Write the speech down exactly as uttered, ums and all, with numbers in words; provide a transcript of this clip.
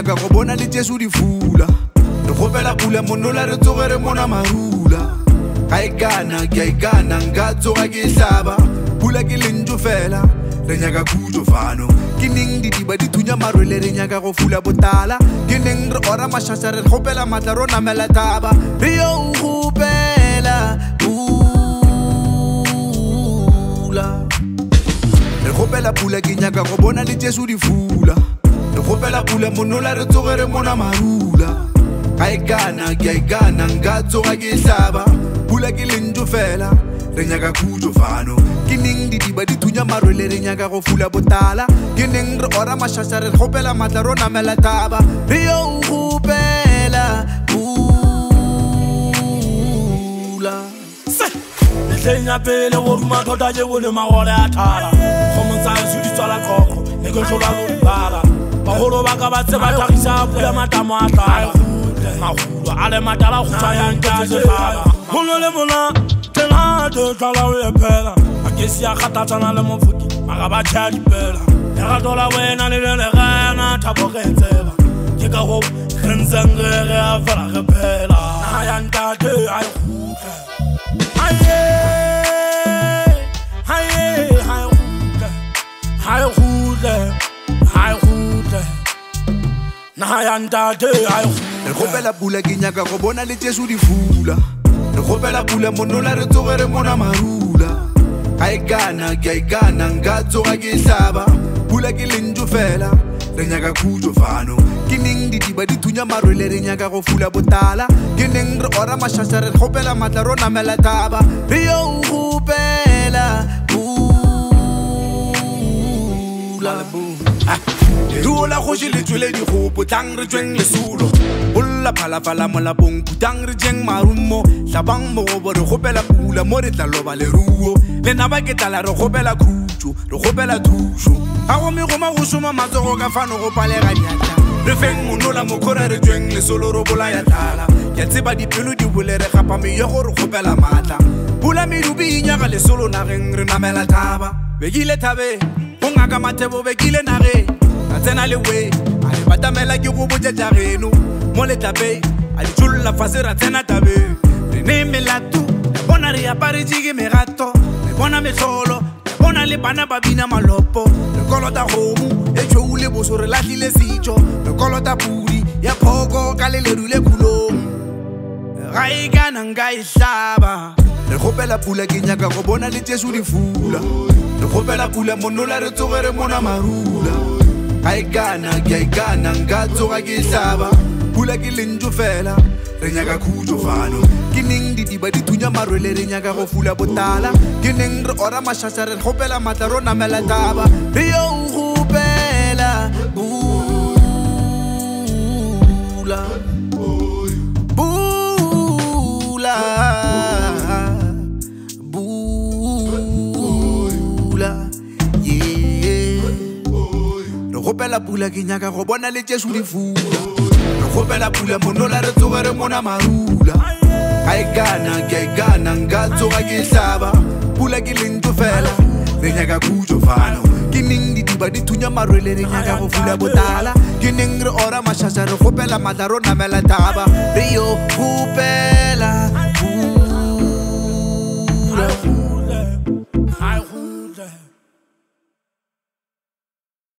nyaka go bona le Jesu di fula re gopela pula monola re tsogere mona marula ga ikana ke ikana nga tsoga ke hlaba pula ke lenjo fela re nyaka kujo fano ke ning di diba di thunya marwele re nyaka go fula botala ke ning re ora mashasha re gopela matla rona mela taba re yo gopela pula re gopela pula ke nyaka go bona le Jesu di fula re gopela pula monola re tsogere mona marula ga ikana ke ikana nga tsoga ke hlaba pula ke lenjo fela re nyaka kujo fano ke ning di diba di thunya marwele re nyaka go fula botala ke ning re ora mashasha re gopela matla rona mela taba re yo gopela pula le tlenya pele go ruma tota je bone magole a thala go montsa se di tsala khokho le go tlola lo bala ba holo ba ka ba tse ba tlhagisa pula matamo a thala magulo a le matala go tsaya ntse se baba holo le mona tela de tala we pela a ke sia khatatsana le mofuki maga ba tshya dipela ya ga dola wena le le gana thabo ge tsela ke ka go khenzangere a fara ge pela a ya ntate ai khutle aye aye ai khutle ai khutle ai khutle na ya ntate ai re gopela pula ke nyaka go bona le Jesu di fula re gopela pula monola re tsogere mona marula ga ikana ke ikana nga tsoga ke hlaba pula ke lenjo fela re nyaka kujo fano ke ning di diba di thunya marwele re nyaka go fula botala ke ning re ora mashasha re gopela matla rona mela taba re yo gopela pula Ru la go le tswele di go potang re tsweng le solo Bolla phala phala mola bong putang re jeng marumo hlabang mo bo re gopela pula mo re tla loba le ruo le na ba ke tala re gopela khutso re gopela thuso ga go me go ma go shoma matsogo ka fano go palega nyata re feng monola mo khora re tsweng le solo ro bola ya tala ya tseba di pelo di bole re gapa me yo go re gopela matla pula me rubi nya ga le solo na reng re namela taba begile thabe go ngaka mathebo begile na re tsena le we a le batamela ke go botsetsa reno mo le tabe a di tsulla fase ra tsena tabe re ne melatu bona re apare jige merato re bona metlholo re bona le bana ba bina malopo re kolota gomu e tshwule boso re latlile setso re kolota pudi ya phoko ka le lerule kulong ga ikana nka ihlaba re gopela pula ke nyaka go bona le Jesu di fula re gopela pula monola re tsogere mona marula ga ikana ke ikana nga tsoga ke hlaba pula ke lenjo fela re nyaka kujo fano ke ning di diba di thunya marwele re nyaka go fula botala ke ning re ora mashasha re gopela matla rona mela taba re yo gopela pula pula pula gopela pula ke nyaka go bona le Jesu di fula re gopela pula monola re tsogere mona marula ga ikana ke ikana nga tsoga ke hlaba pula ke lenjo fela re nyaka kujo fano ke ning di diba di thunya marwele re nyaka go fula botala ke ning re ora mashasha re gopela matla rona mela taba re yo